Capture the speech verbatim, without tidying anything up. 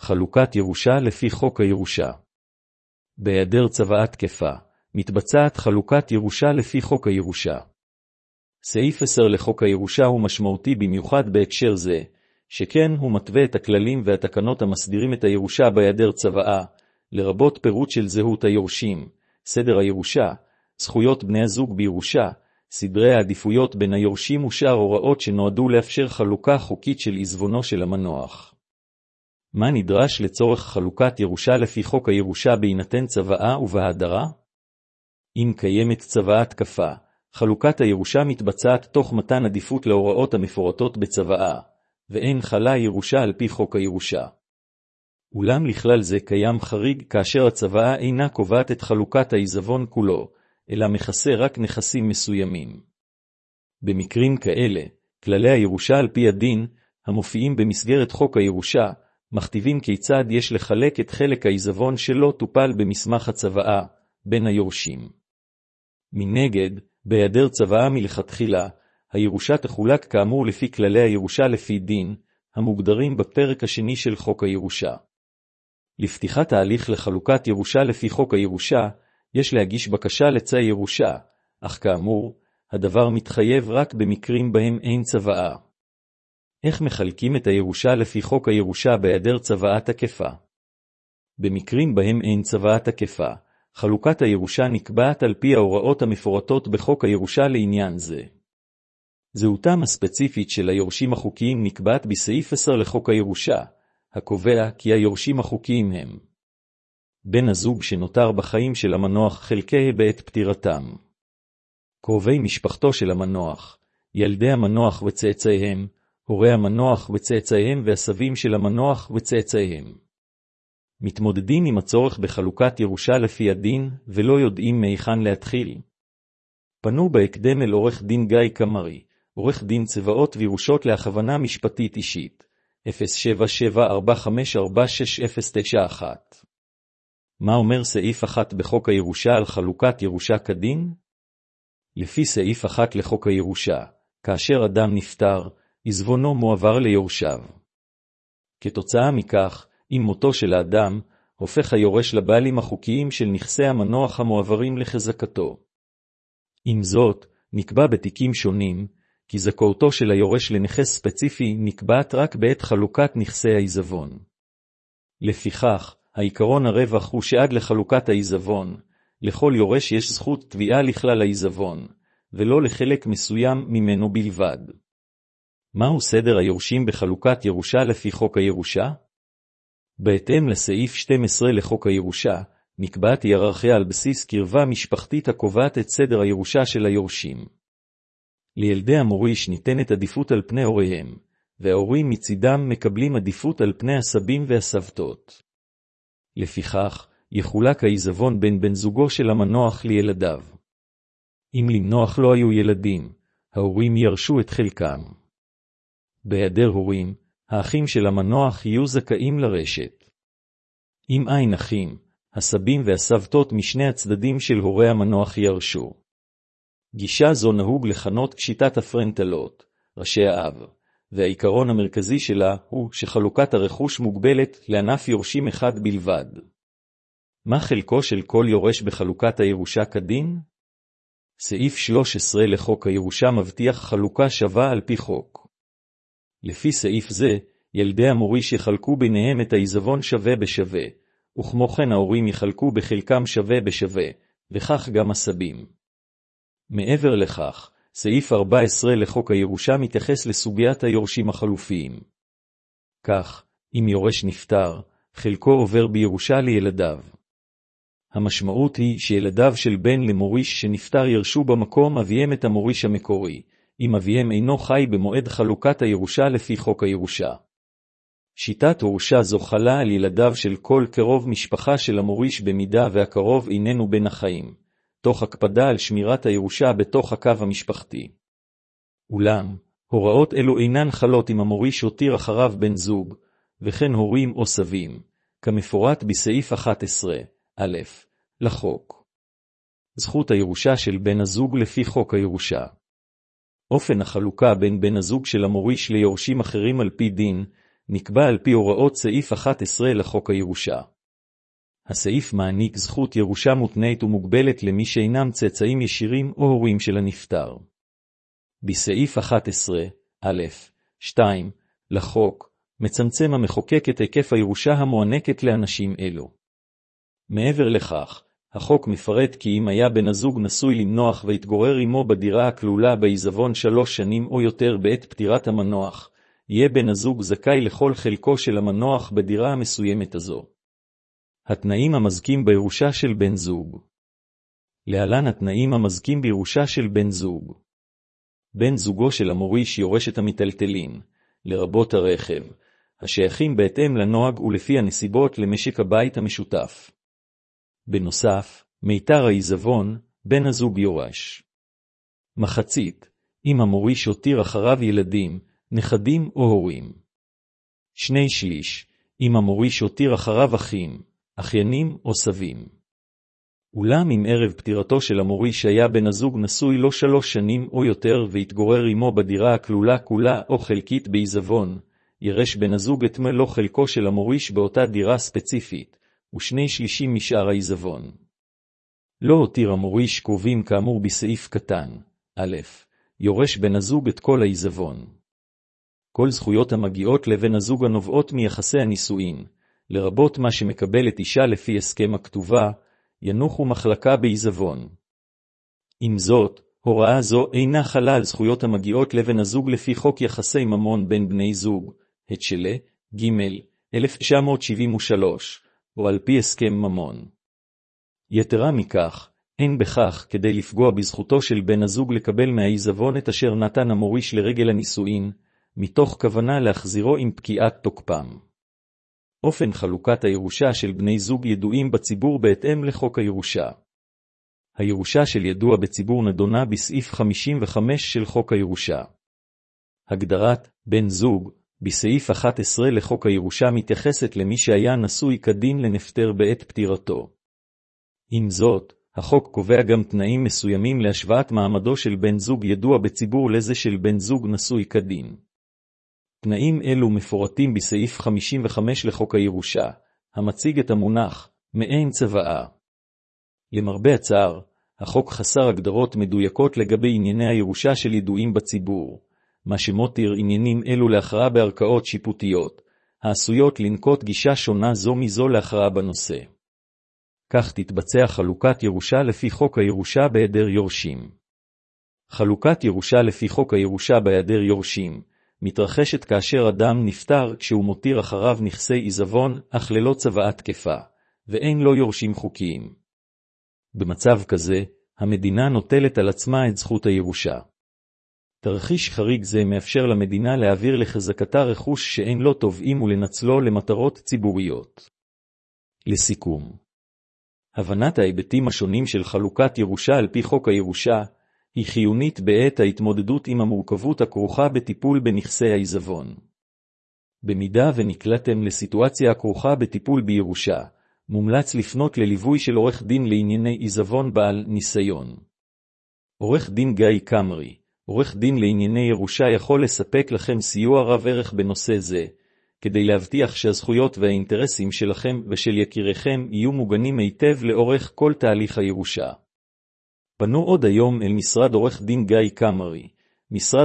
חלוקת ירושה לפי חוק הירושה. בהיעדר צוואה תקפה, מתבצעת חלוקת ירושה לפי חוק הירושה. סעיף עשר לחוק הירושה הוא משמעותי במיוחד בהקשר זה, שכן הוא מתווה את הכללים והתקנות המסדירים את הירושה בהיעדר צוואה, לרבות פירוט של זהות היורשים, סדר הירושה, זכויות בני הזוג בירושה, סדרי העדיפויות בין היורשים ושאר הוראות שנועדו לאפשר חלוקה חוקית של עזבונו של המנוח. מה נדרש לצורך חלוקת ירושה לפי חוק הירושה בהינתן צוואה ובהדרה? אם קיימת צוואה תקפה, חלוקת הירושה מתבצעת תוך מתן עדיפות להוראות המפורטות בצוואה, ואין חלה ירושה על פי חוק הירושה. אולם לכלל זה קיים חריג כאשר הצוואה אינה קובעת את חלוקת העיזבון כולו, אלא מכסה רק נכסים מסוימים. במקרים כאלה, כללי הירושה על פי הדין, המופיעים במסגרת חוק הירושה, מכתיבים כיצד יש לחלק את חלק העיזבון שלא טופל במסמך הצוואה, בין היורשים. מנגד, בהיעדר צוואה מלכתחילה, הירושה תחולק כאמור לפי כללי הירושה לפי דין, המוגדרים בפרק השני של חוק הירושה. לפתיחת ההליך לחלוקת ירושה לפי חוק הירושה, יש להגיש בקשה לצי ירושה, אך כאמור, הדבר מתחייב רק במקרים בהם אין צוואה. איך מחלקים את הירושה לפי חוק הירושה בהיעדר צוואה תקפה? במקרים בהם אין צוואה תקפה, חלוקת הירושה נקבעת על פי ההוראות המפורטות בחוק הירושה לעניין זה. זהותם הספציפית של היורשים החוקיים נקבעת בסעיף עשר לחוק הירושה, הקובע כי היורשים החוקיים הם בן הזוג שנותר בחיים של המנוח חלקי בעת פטירתם, קרובי משפחתו של המנוח, ילדי המנוח וצאצאיהם, הורי המנוח וצאצאיהם והסבים של המנוח וצאצאיהם. מתמודדים עם הצורך בחלוקת ירושה לפי הדין ולא יודעים מהיכן להתחיל. פנו בהקדם אל עורך דין גיא קמרי, עורך דין צבאות וירושות להכוונה משפטית אישית, אפס שבע שבע ארבע חמש ארבע שש אפס תשע אחת. מה אומר סעיף אחת בחוק הירושה על חלוקת ירושה כדין? לפי סעיף אחת לחוק הירושה, כאשר אדם נפטר, עזבונו מועבר ליורשיו. כתוצאה מכך, עם מותו של האדם, הופך היורש לבעלים החוקיים של נכסי המנוח המועברים לחזקתו. עם זאת, נקבע בתיקים שונים, כי זכאותו של היורש לנכס ספציפי נקבעת רק בעת חלוקת נכסי העיזבון. לפיכך, העיקרון הרווח הוא שעד לחלוקת העיזבון, לכל יורש יש זכות תביעה לכלל העיזבון, ולא לחלק מסוים ממנו בלבד. מהו סדר היורשים בחלוקת ירושה לפי חוק הירושה? בהתאם לסעיף שתים עשרה לחוק הירושה, נקבעת היררכיה על בסיס קרבה משפחתית הקובעת את סדר הירושה של היורשים. לילדי המוריש ניתנת עדיפות על פני הוריהם, וההורים מצידם מקבלים עדיפות על פני הסבים והסבתות. לפיכך, יחולק העיזבון בין בן זוגו של המנוח לילדיו. אם למנוח לא היו ילדים, ההורים ירשו את חלקם. בהיעדר הורים, האחים של המנוח יהיו זכאים לרשת. אם אין אחים, הסבים והסבתות משני הצדדים של הורי המנוח ירשו. גישה זו נהוג לכנות שיטת הפרנטלות, ראשי האב, והעיקרון המרכזי שלה הוא שחלוקת הרכוש מוגבלת לענף יורשים אחד בלבד. מה חלקו של כל יורש בחלוקת הירושה כדין? סעיף שלוש עשרה לחוק הירושה מבטיח חלוקה שווה על פי חוק. לפי סעיף זה, ילדי המוריש יחלקו ביניהם את העיזבון שווה בשווה, וכמו כן ההורים יחלקו בחלקם שווה בשווה, וכך גם הסבים. מעבר לכך, סעיף ארבע עשרה לחוק הירושה מתייחס לסוגיית היורשים החלופיים. כך, אם יורש נפטר, חלקו עובר בירושה לילדיו. המשמעות היא שילדיו של בן למוריש שנפטר ירשו במקום אביהם את המוריש המקורי, אם אביהם אינו חי במועד חלוקת הירושה לפי חוק הירושה. שיטת הורשה זו חלה על ילדיו של כל קרוב משפחה של המוריש במידה והקרוב איננו בין החיים, תוך הקפדה על שמירת הירושה בתוך הקו המשפחתי. אולם, הוראות אלו אינן חלות אם המוריש הותיר אחריו בן זוג, וכן הורים או סבים, כמפורט בסעיף אחת עשרה, א', לחוק. זכות הירושה של בן הזוג לפי חוק הירושה. אופן החלוקה בין בן הזוג של המוריש ליורשים אחרים על פי דין, נקבע על פי הוראות סעיף אחת עשרה לחוק הירושה. הסעיף מעניק זכות ירושה מותנית ומוגבלת למי שאינם צאצאים ישירים או הורים של הנפטר. בסעיף אחת עשרה, א', שתיים, לחוק, מצמצם המחוקק את היקף הירושה המוענקת לאנשים אלו. מעבר לכך, החוק מפרט כי אם היה בן הזוג נשוי למנוח והתגורר עמו בדירה הכלולה בעיזבון שלוש שנים או יותר בעת פטירת המנוח, יהיה בן הזוג זכאי לכל חלקו של המנוח בדירה המסוימת הזו. התנאים המזכים בירושה של בן זוג. להלן התנאים המזכים בירושה של בן זוג. בן זוגו של המוריש יורש את המטלטלין, לרבות הרכב, השייכים בהתאם לנוהג ולפי הנסיבות למשק הבית המשותף. בנוסף, מיתר העיזבון, בן הזוג יורש. מחצית, אם המוריש הותיר אחריו ילדים, נכדים או הורים. שני שליש, אם המוריש הותיר אחריו אחים, אחיינים או סבים. אולם אם ערב פטירתו של המוריש היה בן הזוג נשוי לו שלוש שנים או יותר והתגורר עמו בדירה הכלולה כולה או חלקית בעיזבון, ירש בן הזוג את מלוא חלקו של המוריש באותה דירה ספציפית, ושני שלישים משאר העיזבון. לא הותיר המוריש קרובים כאמור בסעיף קטן, א', יורש בן הזוג את כל העיזבון. כל זכויות המגיעות לבן הזוג הנובעות מיחסי הנישואין, לרבות מה שמקבלת אישה לפי הסכם הכתובה, ינוחו מחלקה בעיזבון. עם זאת, הוראה זו אינה חלה על זכויות המגיעות לבן הזוג לפי חוק יחסי ממון בין בני זוג, התשל"ה, ג' אלף תשע מאות שבעים ושלוש, או על פי הסכם ממון. יתרה מכך, אין בכך כדי לפגוע בזכותו של בן הזוג לקבל מהעיזבון את אשר נתן המוריש לרגל הנישואין, מתוך כוונה להחזירו עם פקיעת תוקפם. אופן חלוקת הירושה של בני זוג ידועים בציבור בהתאם לחוק הירושה. הירושה של ידוע בציבור נדונה בסעיף חמישים וחמש של חוק הירושה. הגדרת בן זוג בסעיף אחת עשרה לחוק הירושה מתייחסת למי שהיה נשוי כדין לנפטר בעת פטירתו. עם זאת, החוק קובע גם תנאים מסוימים להשוואת מעמדו של בן זוג ידוע בציבור לזה של בן זוג נשוי כדין. תנאים אלו מפורטים בסעיף חמישים וחמש לחוק הירושה, המציג את המונח מעין צוואה. למרבה הצער, החוק חסר הגדרות מדויקות לגבי ענייני הירושה של ידועים בציבור, מה שמותיר עניינים אלו להכרעה בערכאות שיפוטיות, העשויות לנקוט גישה שונה זו מזו להכרעה בנושא. כך תתבצע חלוקת ירושה לפי חוק הירושה בהיעדר יורשים. חלוקת ירושה לפי חוק הירושה בהיעדר יורשים, מתרחשת כאשר אדם נפטר כשהוא מותיר אחריו נכסי עיזבון, אך ללא צוואה תקפה, ואין לו יורשים חוקיים. במצב כזה, המדינה נוטלת על עצמה את זכות הירושה. תרחיש חריג זה מאפשר למדינה להעביר לחזקתה רכוש שאין לו תובעים ולנצלו למטרות ציבוריות. לסיכום, הבנת ההיבטים השונים של חלוקת ירושה על פי חוק הירושה, היא חיונית בעת ההתמודדות עם המורכבות הכרוכה בטיפול בנכסי העיזבון. במידה ונקלעתם לסיטואציה הכרוכה בטיפול בירושה, מומלץ לפנות לליווי של עורך דין לענייני עיזבון בעל ניסיון. עורך דין גיא קמרי, עורך דין לענייני ירושה יכול לספק לכם סיוע רב ערך בנושא זה, כדי להבטיח שהזכויות והאינטרסים שלכם ושל יקיריכם יהיו מוגנים היטב לאורך כל תהליך הירושה. פנו עוד היום אל משרד עורך דין גיא קמרי, משרד